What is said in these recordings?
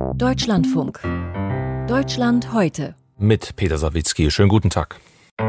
Deutschlandfunk. Deutschland heute. Mit Peter Sawicki. Schönen guten Tag.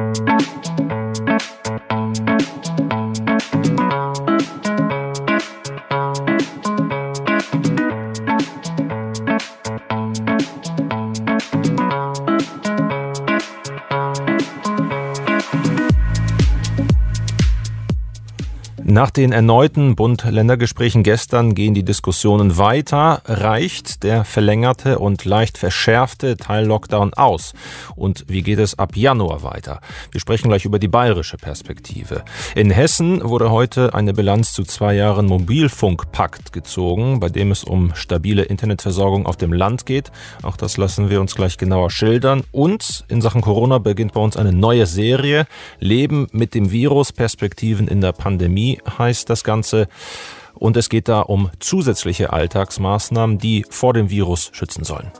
Nach den erneuten Bund-Länder-Gesprächen gestern gehen die Diskussionen weiter. Reicht der verlängerte und leicht verschärfte Teil-Lockdown aus? Und wie geht es ab Januar weiter? Wir sprechen gleich über die bayerische Perspektive. In Hessen wurde heute eine Bilanz zu 2 Jahren Mobilfunkpakt gezogen, bei dem es um stabile Internetversorgung auf dem Land geht. Auch das lassen wir uns gleich genauer schildern. Und in Sachen Corona beginnt bei uns eine neue Serie. Leben mit dem Virus, Perspektiven in der Pandemie heißt das Ganze. Und es geht da um zusätzliche Alltagsmaßnahmen, die vor dem Virus schützen sollen.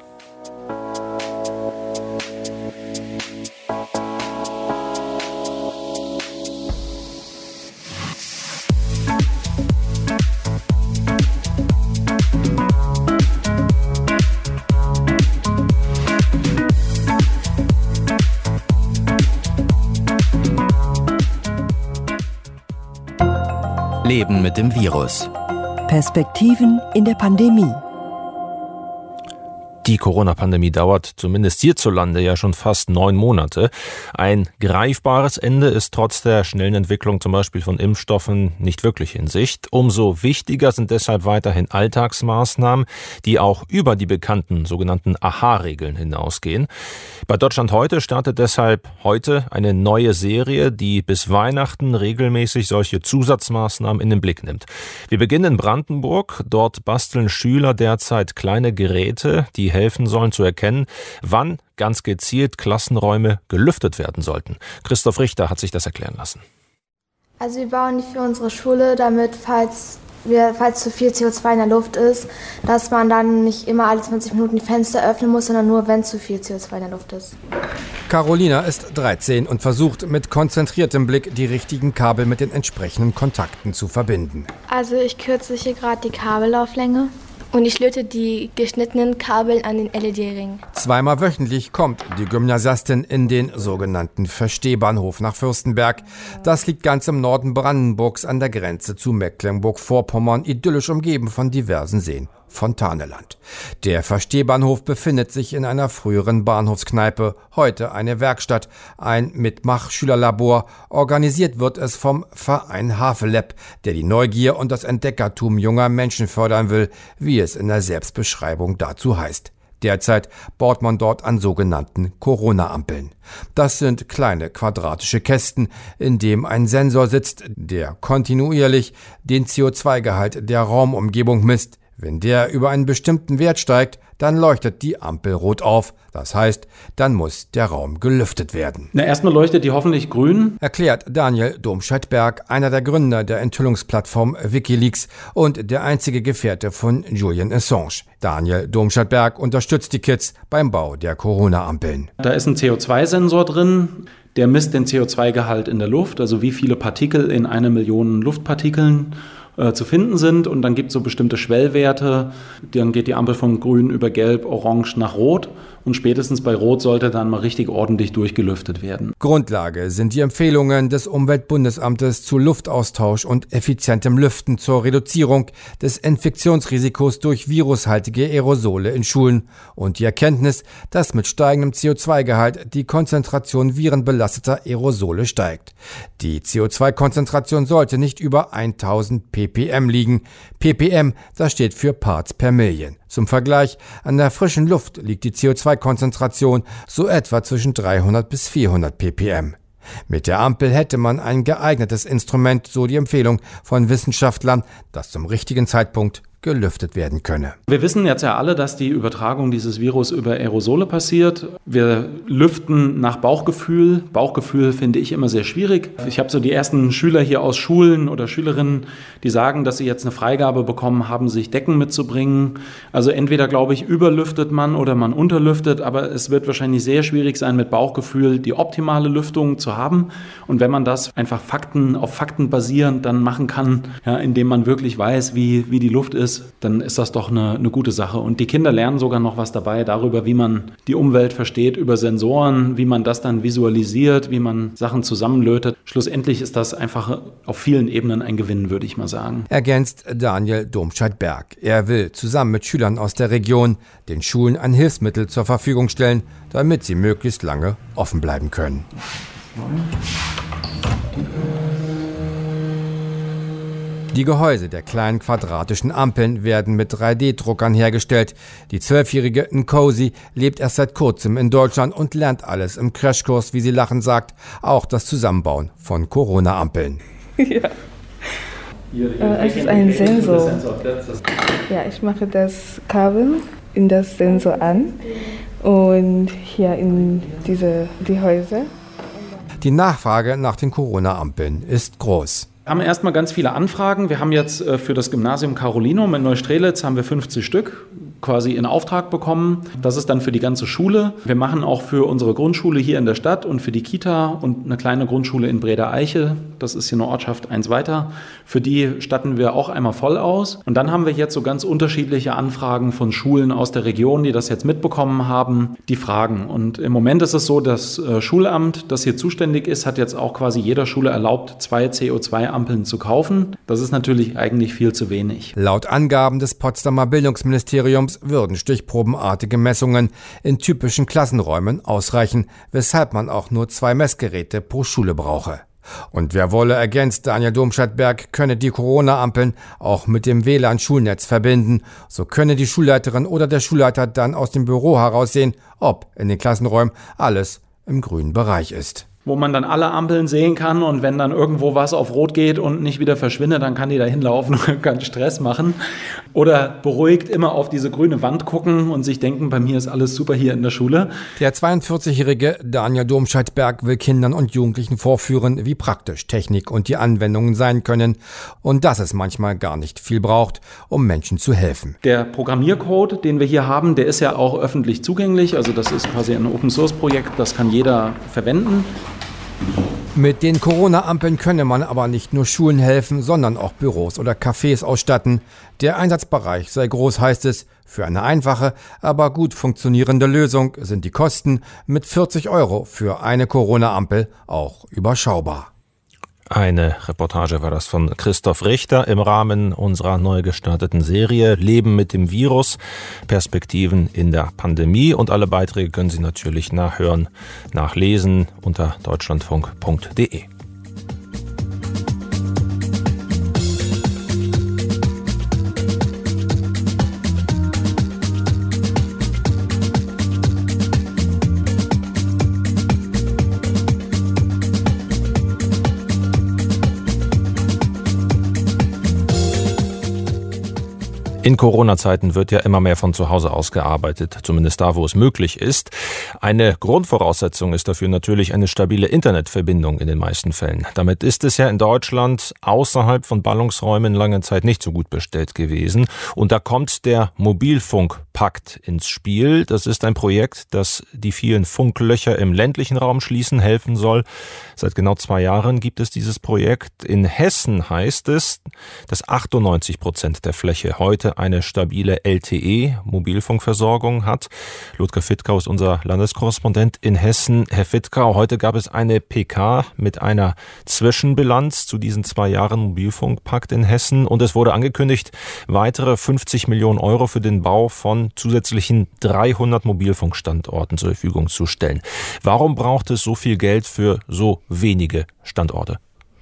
Leben mit dem Virus. Perspektiven in der Pandemie. Die Corona-Pandemie dauert zumindest hierzulande ja schon fast 9 Monate. Ein greifbares Ende ist trotz der schnellen Entwicklung zum Beispiel von Impfstoffen nicht wirklich in Sicht. Umso wichtiger sind deshalb weiterhin Alltagsmaßnahmen, die auch über die bekannten sogenannten AHA-Regeln hinausgehen. Bei Deutschland heute startet deshalb heute eine neue Serie, die bis Weihnachten regelmäßig solche Zusatzmaßnahmen in den Blick nimmt. Wir beginnen in Brandenburg. Dort basteln Schüler derzeit kleine Geräte, die helfen sollen zu erkennen, wann ganz gezielt Klassenräume gelüftet werden sollten. Christoph Richter hat sich das erklären lassen. Also wir bauen die für unsere Schule, damit, falls zu viel CO2 in der Luft ist, dass man dann nicht immer alle 20 Minuten die Fenster öffnen muss, sondern nur, wenn zu viel CO2 in der Luft ist. Carolina ist 13 und versucht mit konzentriertem Blick die richtigen Kabel mit den entsprechenden Kontakten zu verbinden. Also ich kürze hier gerade die Kabellauflänge. Und ich löte die geschnittenen Kabel an den LED-Ring. 2-mal wöchentlich kommt die Gymnasiastin in den sogenannten Verstehbahnhof nach Fürstenberg. Das liegt ganz im Norden Brandenburgs an der Grenze zu Mecklenburg-Vorpommern, idyllisch umgeben von diversen Seen. Fontaneland. Der Verstehbahnhof befindet sich in einer früheren Bahnhofskneipe, heute eine Werkstatt, ein Mitmach-Schülerlabor. Organisiert wird es vom Verein Havelab, der die Neugier und das Entdeckertum junger Menschen fördern will, wie es in der Selbstbeschreibung dazu heißt. Derzeit baut man dort an sogenannten Corona-Ampeln. Das sind kleine quadratische Kästen, in dem ein Sensor sitzt, der kontinuierlich den CO2-Gehalt der Raumumgebung misst. Wenn der über einen bestimmten Wert steigt, dann leuchtet die Ampel rot auf. Das heißt, dann muss der Raum gelüftet werden. Erstmal leuchtet die hoffentlich grün, erklärt Daniel Domscheit-Berg, einer der Gründer der Enthüllungsplattform WikiLeaks und der einzige Gefährte von Julian Assange. Daniel Domscheit-Berg unterstützt die Kids beim Bau der Corona-Ampeln. Da ist ein CO2-Sensor drin, der misst den CO2-Gehalt in der Luft, also wie viele Partikel in 1 Million Luftpartikeln zu finden sind, und dann gibt es so bestimmte Schwellwerte, dann geht die Ampel von grün über gelb, orange nach rot, und spätestens bei rot sollte dann mal richtig ordentlich durchgelüftet werden. Grundlage sind die Empfehlungen des Umweltbundesamtes zu Luftaustausch und effizientem Lüften zur Reduzierung des Infektionsrisikos durch virushaltige Aerosole in Schulen und die Erkenntnis, dass mit steigendem CO2-Gehalt die Konzentration virenbelasteter Aerosole steigt. Die CO2-Konzentration sollte nicht über 1000 ppm liegen. ppm, das steht für Parts per Million. Zum Vergleich, an der frischen Luft liegt die CO2-Konzentration so etwa zwischen 300 bis 400 ppm. Mit der Ampel hätte man ein geeignetes Instrument, so die Empfehlung von Wissenschaftlern, das zum richtigen Zeitpunkt gelüftet werden könne. Wir wissen jetzt ja alle, dass die Übertragung dieses Virus über Aerosole passiert. Wir lüften nach Bauchgefühl. Bauchgefühl finde ich immer sehr schwierig. Ich habe so die ersten Schüler hier aus Schulen oder Schülerinnen, die sagen, dass sie jetzt eine Freigabe bekommen haben, sich Decken mitzubringen. Also entweder, glaube ich, überlüftet man oder man unterlüftet, aber es wird wahrscheinlich sehr schwierig sein, mit Bauchgefühl die optimale Lüftung zu haben. Und wenn man das einfach auf Fakten basierend dann machen kann, ja, indem man wirklich weiß, wie die Luft ist, ist, dann ist das doch eine gute Sache. Und die Kinder lernen sogar noch was dabei darüber, wie man die Umwelt versteht, über Sensoren, wie man das dann visualisiert, wie man Sachen zusammenlötet. Schlussendlich ist das einfach auf vielen Ebenen ein Gewinn, würde ich mal sagen. Ergänzt Daniel Domscheit-Berg. Er will zusammen mit Schülern aus der Region den Schulen ein Hilfsmittel zur Verfügung stellen, damit sie möglichst lange offen bleiben können. Die Gehäuse der kleinen quadratischen Ampeln werden mit 3D-Druckern hergestellt. Die 12-jährige Nkosi lebt erst seit kurzem in Deutschland und lernt alles im Crashkurs, wie sie lachend sagt, auch das Zusammenbauen von Corona-Ampeln. Ja. Es ist ein Sensor. Ja, ich mache das Kabel in das Sensor an und hier in diese Gehäuse. Die Nachfrage nach den Corona-Ampeln ist groß. Wir haben erstmal ganz viele Anfragen. Wir haben jetzt für das Gymnasium Carolinum in Neustrelitz haben wir 50 Stück quasi in Auftrag bekommen. Das ist dann für die ganze Schule. Wir machen auch für unsere Grundschule hier in der Stadt und für die Kita und eine kleine Grundschule in Breda-Eiche. Das ist hier eine Ortschaft eins weiter. Für die statten wir auch einmal voll aus. Und dann haben wir jetzt so ganz unterschiedliche Anfragen von Schulen aus der Region, die das jetzt mitbekommen haben, die fragen. Und im Moment ist es so, das Schulamt, das hier zuständig ist, hat jetzt auch quasi jeder Schule erlaubt, 2 CO2-Ampeln zu kaufen. Das ist natürlich eigentlich viel zu wenig. Laut Angaben des Potsdamer Bildungsministeriums würden stichprobenartige Messungen in typischen Klassenräumen ausreichen, weshalb man auch nur 2 Messgeräte pro Schule brauche. Und wer wolle, ergänzt Daniel Domscheit-Berg, könne die Corona-Ampeln auch mit dem WLAN-Schulnetz verbinden. So könne die Schulleiterin oder der Schulleiter dann aus dem Büro heraus sehen, ob in den Klassenräumen alles im grünen Bereich ist. Wo man dann alle Ampeln sehen kann und wenn dann irgendwo was auf Rot geht und nicht wieder verschwindet, dann kann die da hinlaufen und kann Stress machen. Oder beruhigt immer auf diese grüne Wand gucken und sich denken, bei mir ist alles super hier in der Schule. Der 42-jährige Daniel Domscheit-Berg will Kindern und Jugendlichen vorführen, wie praktisch Technik und die Anwendungen sein können und dass es manchmal gar nicht viel braucht, um Menschen zu helfen. Der Programmiercode, den wir hier haben, der ist ja auch öffentlich zugänglich. Also das ist quasi ein Open-Source-Projekt, das kann jeder verwenden. Mit den Corona-Ampeln könne man aber nicht nur Schulen helfen, sondern auch Büros oder Cafés ausstatten. Der Einsatzbereich sei groß, heißt es. Für eine einfache, aber gut funktionierende Lösung sind die Kosten mit 40 € für eine Corona-Ampel auch überschaubar. Eine Reportage war das von Christoph Richter im Rahmen unserer neu gestarteten Serie Leben mit dem Virus, Perspektiven in der Pandemie. Und alle Beiträge können Sie natürlich nachhören, nachlesen unter deutschlandfunk.de. In Corona-Zeiten wird ja immer mehr von zu Hause aus gearbeitet, zumindest da, wo es möglich ist. Eine Grundvoraussetzung ist dafür natürlich eine stabile Internetverbindung in den meisten Fällen. Damit ist es ja in Deutschland außerhalb von Ballungsräumen lange Zeit nicht so gut bestellt gewesen. Und da kommt der Mobilfunkpakt ins Spiel. Das ist ein Projekt, das die vielen Funklöcher im ländlichen Raum schließen helfen soll. Seit genau 2 Jahren gibt es dieses Projekt. In Hessen heißt es, dass 98% der Fläche heute eine stabile LTE-Mobilfunkversorgung hat. Ludger Fittkau ist unser Landeskorrespondent in Hessen. Herr Fittkau, heute gab es eine PK mit einer Zwischenbilanz zu diesen 2 Jahren Mobilfunkpakt in Hessen und es wurde angekündigt, weitere 50 Millionen € für den Bau von zusätzlichen 300 Mobilfunkstandorten zur Verfügung zu stellen. Warum braucht es so viel Geld für so wenige Standorte?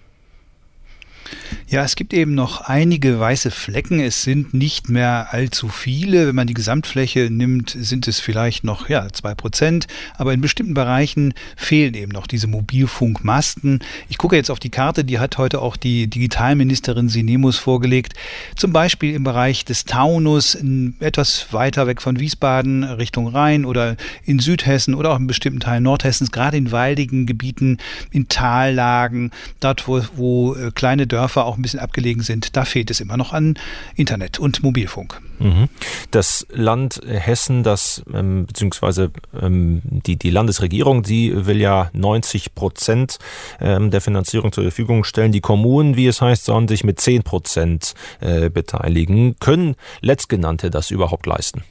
Ja, es gibt eben noch einige weiße Flecken. Es sind nicht mehr allzu viele. Wenn man die Gesamtfläche nimmt, sind es vielleicht noch 2%. Aber in bestimmten Bereichen fehlen eben noch diese Mobilfunkmasten. Ich gucke jetzt auf die Karte, die hat heute auch die Digitalministerin Sinemus vorgelegt. Zum Beispiel im Bereich des Taunus, etwas weiter weg von Wiesbaden, Richtung Rhein oder in Südhessen oder auch in bestimmten Teilen Nordhessens, gerade in waldigen Gebieten, in Tallagen, dort wo kleine Dörfer auch ein bisschen abgelegen sind, da fehlt es immer noch an Internet und Mobilfunk. Das Land Hessen, beziehungsweise die Landesregierung, die will ja 90% der Finanzierung zur Verfügung stellen. Die Kommunen, wie es heißt, sollen sich mit 10% beteiligen. Können Letztgenannte das überhaupt leisten?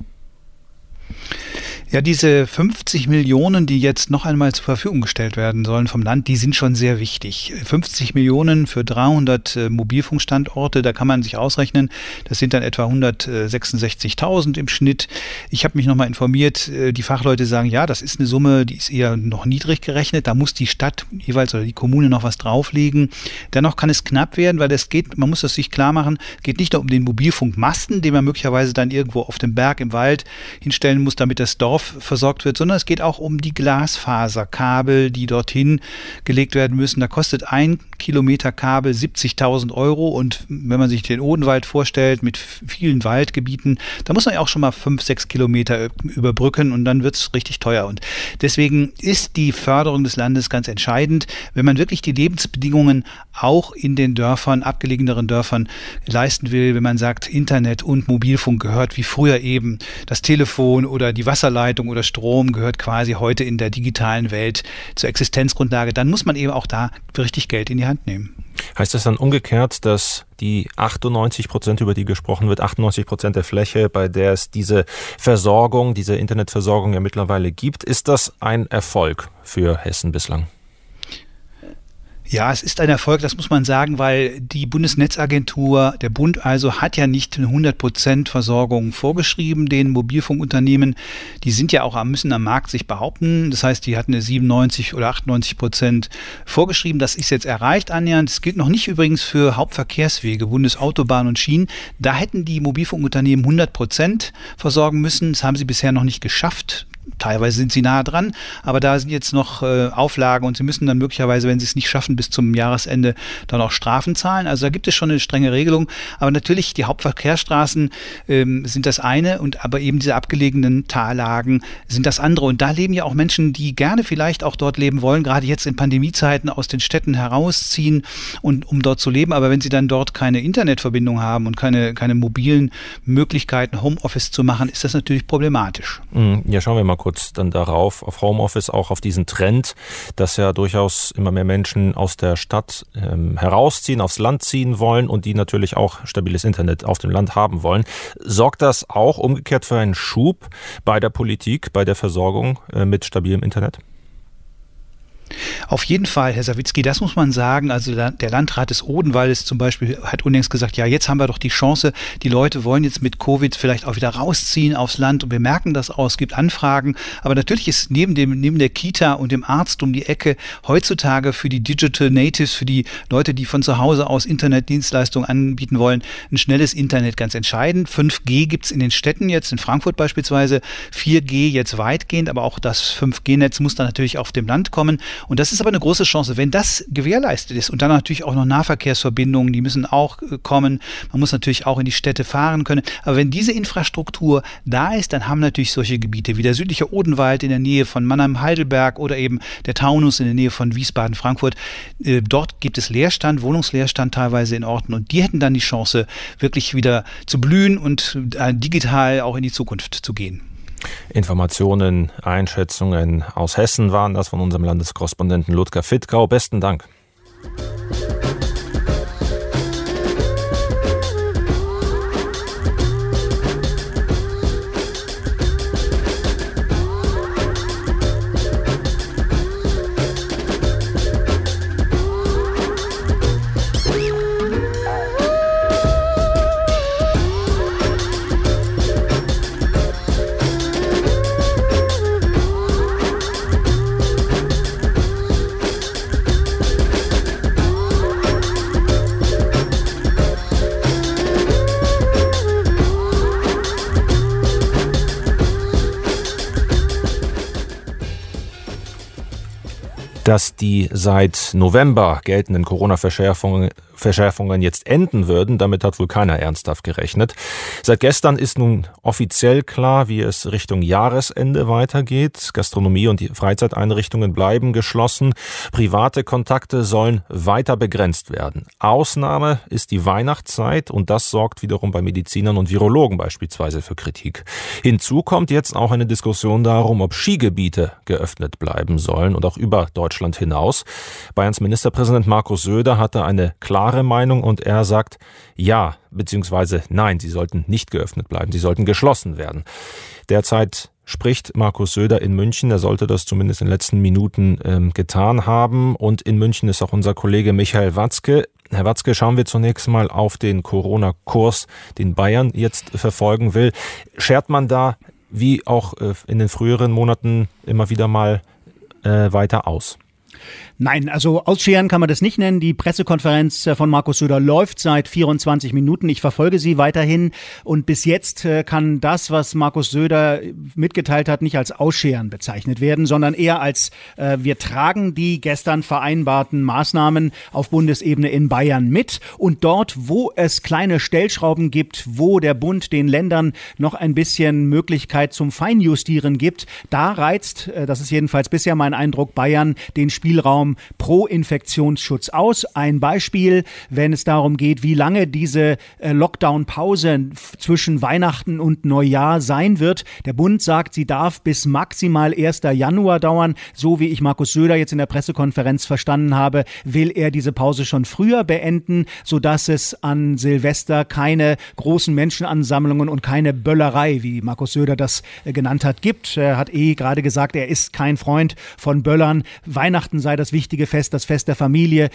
Ja, diese 50 Millionen, die jetzt noch einmal zur Verfügung gestellt werden sollen vom Land, die sind schon sehr wichtig. 50 Millionen für 300 Mobilfunkstandorte, da kann man sich ausrechnen, das sind dann etwa 166.000 im Schnitt. Ich habe mich nochmal informiert, die Fachleute sagen, ja, das ist eine Summe, die ist eher noch niedrig gerechnet, da muss die Stadt jeweils oder die Kommune noch was drauflegen. Dennoch kann es knapp werden, weil man muss das sich klar machen, geht nicht nur um den Mobilfunkmasten, den man möglicherweise dann irgendwo auf dem Berg im Wald hinstellen muss, damit das Dorf versorgt wird, sondern es geht auch um die Glasfaserkabel, die dorthin gelegt werden müssen. Da kostet 1 Kilometer Kabel 70.000 Euro und wenn man sich den Odenwald vorstellt mit vielen Waldgebieten, da muss man ja auch schon mal 5-6 Kilometer überbrücken und dann wird es richtig teuer. Und deswegen ist die Förderung des Landes ganz entscheidend, wenn man wirklich die Lebensbedingungen auch in den Dörfern, abgelegeneren Dörfern leisten will, wenn man sagt, Internet und Mobilfunk gehört wie früher eben das Telefon oder die Wasserleitung oder Strom gehört quasi heute in der digitalen Welt zur Existenzgrundlage, dann muss man eben auch da richtig Geld in die Hand nehmen. Heißt das dann umgekehrt, dass die 98%, über die gesprochen wird, 98% der Fläche, bei der es diese Versorgung, diese Internetversorgung ja mittlerweile gibt, ist das ein Erfolg für Hessen bislang? Ja, es ist ein Erfolg, das muss man sagen, weil die Bundesnetzagentur, der Bund also, hat ja nicht eine 100% Versorgung vorgeschrieben, den Mobilfunkunternehmen. Die sind ja auch müssen am Markt sich behaupten. Das heißt, die hatten eine 97 oder 98% vorgeschrieben. Das ist jetzt erreicht annähernd. Das gilt noch nicht übrigens für Hauptverkehrswege, Bundesautobahn und Schienen. Da hätten die Mobilfunkunternehmen 100% versorgen müssen. Das haben sie bisher noch nicht geschafft. Teilweise sind sie nahe dran, aber da sind jetzt noch Auflagen und sie müssen dann möglicherweise, wenn sie es nicht schaffen, bis zum Jahresende dann auch Strafen zahlen. Also da gibt es schon eine strenge Regelung. Aber natürlich, die Hauptverkehrsstraßen sind das eine, aber eben diese abgelegenen Tallagen sind das andere. Und da leben ja auch Menschen, die gerne vielleicht auch dort leben wollen, gerade jetzt in Pandemiezeiten aus den Städten herausziehen, und um dort zu leben. Aber wenn sie dann dort keine Internetverbindung haben und keine mobilen Möglichkeiten, Homeoffice zu machen, ist das natürlich problematisch. Ja, schauen wir mal kurz dann darauf, auf Homeoffice, auch auf diesen Trend, dass ja durchaus immer mehr Menschen aus der Stadt herausziehen, aufs Land ziehen wollen und die natürlich auch stabiles Internet auf dem Land haben wollen. Sorgt das auch umgekehrt für einen Schub bei der Politik, bei der Versorgung mit stabilem Internet? Auf jeden Fall, Herr Sawicki, das muss man sagen. Also der Landrat des Odenwaldes zum Beispiel hat unlängst gesagt, ja, jetzt haben wir doch die Chance, die Leute wollen jetzt mit Covid vielleicht auch wieder rausziehen aufs Land und wir merken das auch, es gibt Anfragen. Aber natürlich ist neben der Kita und dem Arzt um die Ecke heutzutage für die Digital Natives, für die Leute, die von zu Hause aus Internetdienstleistungen anbieten wollen, ein schnelles Internet ganz entscheidend. 5G gibt es in den Städten jetzt, in Frankfurt beispielsweise, 4G jetzt weitgehend, aber auch das 5G-Netz muss dann natürlich auf dem Land kommen. Und das ist aber eine große Chance, wenn das gewährleistet ist und dann natürlich auch noch Nahverkehrsverbindungen, die müssen auch kommen. Man muss natürlich auch in die Städte fahren können. Aber wenn diese Infrastruktur da ist, dann haben natürlich solche Gebiete wie der südliche Odenwald in der Nähe von Mannheim-Heidelberg oder eben der Taunus in der Nähe von Wiesbaden-Frankfurt. Dort gibt es Leerstand, Wohnungsleerstand teilweise in Orten und die hätten dann die Chance, wirklich wieder zu blühen und digital auch in die Zukunft zu gehen. Informationen, Einschätzungen aus Hessen waren das von unserem Landeskorrespondenten Ludger Fittkau. Besten Dank. Dass die seit November geltenden Corona-Verschärfungen Verschärfungen jetzt enden würden. Damit hat wohl keiner ernsthaft gerechnet. Seit gestern ist nun offiziell klar, wie es Richtung Jahresende weitergeht. Gastronomie und die Freizeiteinrichtungen bleiben geschlossen. Private Kontakte sollen weiter begrenzt werden. Ausnahme ist die Weihnachtszeit und das sorgt wiederum bei Medizinern und Virologen beispielsweise für Kritik. Hinzu kommt jetzt auch eine Diskussion darum, ob Skigebiete geöffnet bleiben sollen und auch über Deutschland hinaus. Bayerns Ministerpräsident Markus Söder hatte eine klare Meinung und er sagt ja bzw. nein, sie sollten nicht geöffnet bleiben, sie sollten geschlossen werden. Derzeit spricht Markus Söder in München. Er sollte das zumindest in den letzten Minuten getan haben. Und in München ist auch unser Kollege Michael Watzke. Herr Watzke, schauen wir zunächst mal auf den Corona-Kurs, den Bayern jetzt verfolgen will. Schert man da, wie auch in den früheren Monaten, immer wieder mal weiter aus? Nein, also ausscheren kann man das nicht nennen. Die Pressekonferenz von Markus Söder läuft seit 24 Minuten. Ich verfolge sie weiterhin. Und bis jetzt kann das, was Markus Söder mitgeteilt hat, nicht als Ausscheren bezeichnet werden, sondern eher als wir tragen die gestern vereinbarten Maßnahmen auf Bundesebene in Bayern mit. Und dort, wo es kleine Stellschrauben gibt, wo der Bund den Ländern noch ein bisschen Möglichkeit zum Feinjustieren gibt, da reizt, das ist jedenfalls bisher mein Eindruck, Bayern den Spielraum pro Infektionsschutz aus. Ein Beispiel, wenn es darum geht, wie lange diese Lockdown-Pause zwischen Weihnachten und Neujahr sein wird. Der Bund sagt, sie darf bis maximal 1. Januar dauern. So wie ich Markus Söder jetzt in der Pressekonferenz verstanden habe, will er diese Pause schon früher beenden, sodass es an Silvester keine großen Menschenansammlungen und keine Böllerei, wie Markus Söder das genannt hat, gibt. Er hat gerade gesagt, er ist kein Freund von Böllern. Weihnachten sei das wichtige Fest, das Fest der Familie.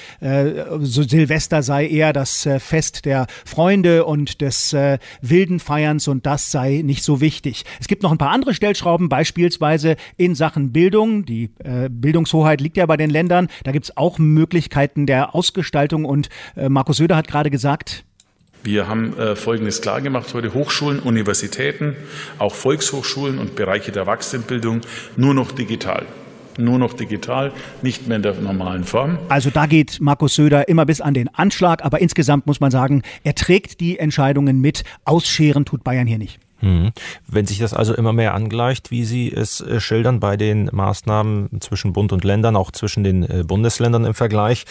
Silvester sei eher das Fest der Freunde und des wilden Feierns und das sei nicht so wichtig. Es gibt noch ein paar andere Stellschrauben, beispielsweise in Sachen Bildung. Die Bildungshoheit liegt ja bei den Ländern. Da gibt es auch Möglichkeiten der Ausgestaltung und Markus Söder hat gerade gesagt, wir haben Folgendes klargemacht heute: Hochschulen, Universitäten, auch Volkshochschulen und Bereiche der Erwachsenenbildung nur noch digital. Nur noch digital, nicht mehr in der normalen Form. Also da geht Markus Söder immer bis an den Anschlag, aber insgesamt muss man sagen, er trägt die Entscheidungen mit. Ausscheren tut Bayern hier nicht. Wenn sich das also immer mehr angleicht, wie Sie es schildern bei den Maßnahmen zwischen Bund und Ländern, auch zwischen den Bundesländern im Vergleich,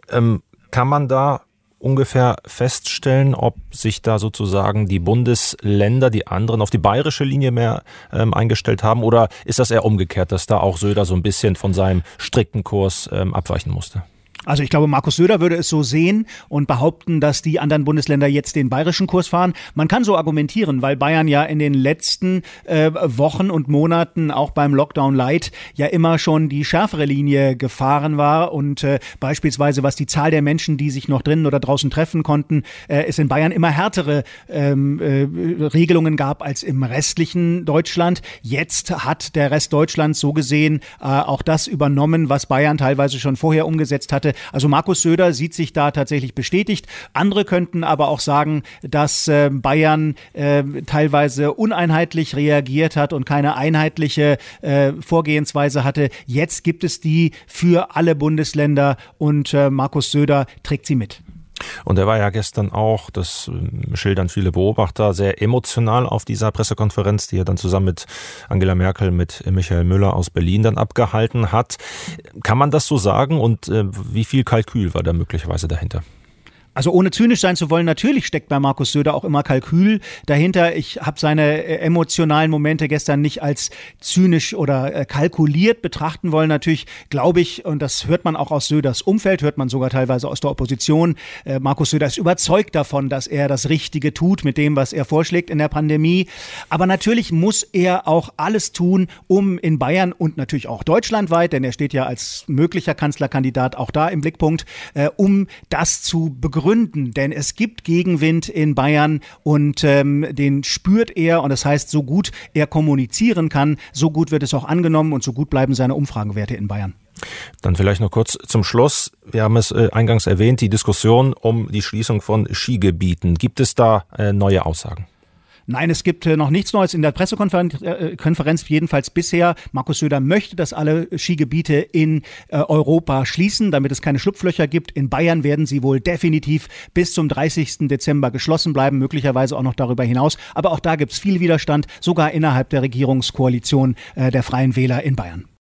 kann man da ungefähr feststellen, ob sich da sozusagen die Bundesländer, die anderen, auf die bayerische Linie mehr eingestellt haben? Oder ist das eher umgekehrt, dass da auch Söder so ein bisschen von seinem strikten Kurs abweichen musste? Also ich glaube, Markus Söder würde es so sehen und behaupten, dass die anderen Bundesländer jetzt den bayerischen Kurs fahren. Man kann so argumentieren, weil Bayern ja in den letzten Wochen und Monaten auch beim Lockdown Light ja immer schon die schärfere Linie gefahren war und beispielsweise was die Zahl der Menschen, die sich noch drinnen oder draußen treffen konnten, es in Bayern immer härtere Regelungen gab als im restlichen Deutschland. Jetzt hat der Rest Deutschlands so gesehen auch das übernommen, was Bayern teilweise schon vorher umgesetzt hatte. Also Markus Söder sieht sich da tatsächlich bestätigt. Andere könnten aber auch sagen, dass Bayern teilweise uneinheitlich reagiert hat und keine einheitliche Vorgehensweise hatte. Jetzt gibt es die für alle Bundesländer und Markus Söder trägt sie mit. Und er war ja gestern auch, das schildern viele Beobachter, sehr emotional auf dieser Pressekonferenz, die er dann zusammen mit Angela Merkel, mit Michael Müller aus Berlin dann abgehalten hat. Kann man das so sagen und wie viel Kalkül war da möglicherweise dahinter? Also ohne zynisch sein zu wollen, natürlich steckt bei Markus Söder auch immer Kalkül dahinter. Ich habe seine emotionalen Momente gestern nicht als zynisch oder kalkuliert betrachten wollen. Natürlich glaube ich, und das hört man auch aus Söders Umfeld, hört man sogar teilweise aus der Opposition, Markus Söder ist überzeugt davon, dass er das Richtige tut mit dem, was er vorschlägt in der Pandemie. Aber natürlich muss er auch alles tun, um in Bayern und natürlich auch deutschlandweit, denn er steht ja als möglicher Kanzlerkandidat auch da im Blickpunkt, um das zu begründen. Denn es gibt Gegenwind in Bayern und den spürt er und das heißt, so gut er kommunizieren kann, so gut wird es auch angenommen und so gut bleiben seine Umfragenwerte in Bayern. Dann vielleicht noch kurz zum Schluss. Wir haben es eingangs erwähnt, die Diskussion um die Schließung von Skigebieten. Gibt es da neue Aussagen? Nein, es gibt noch nichts Neues in der Pressekonferenz, jedenfalls bisher. Markus Söder möchte, dass alle Skigebiete in Europa schließen, damit es keine Schlupflöcher gibt. In Bayern werden sie wohl definitiv bis zum 30. Dezember geschlossen bleiben, möglicherweise auch noch darüber hinaus. Aber auch da gibt es viel Widerstand, sogar innerhalb der Regierungskoalition der Freien Wähler in Bayern.